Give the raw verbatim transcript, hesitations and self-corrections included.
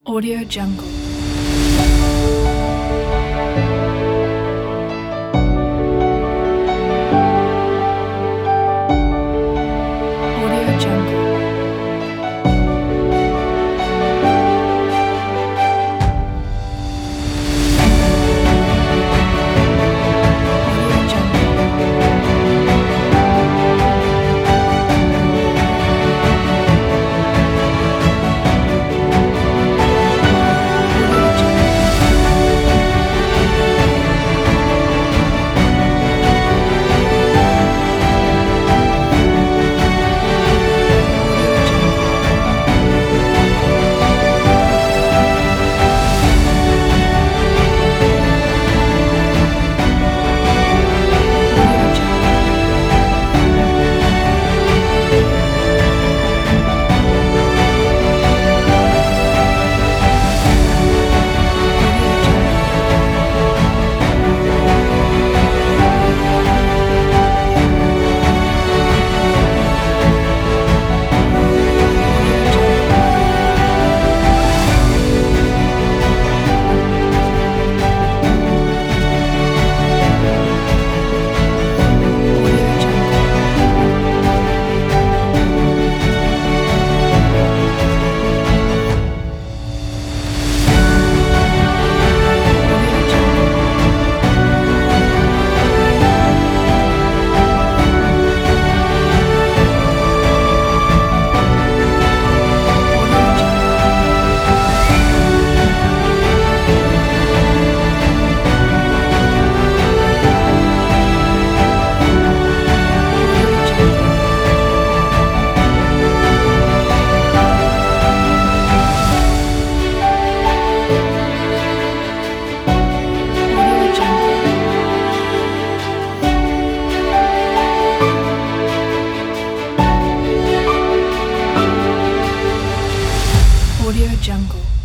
Audio Jungle. Audio Jungle. Audio Jungle. Audio Jungle. Audio Jungle. Audio Jungle. Audio Jungle. Audio Jungle. Audio Jungle. Audio Jungle. Audio Jungle. Audio Jungle. Audio Jungle. Audio Jungle.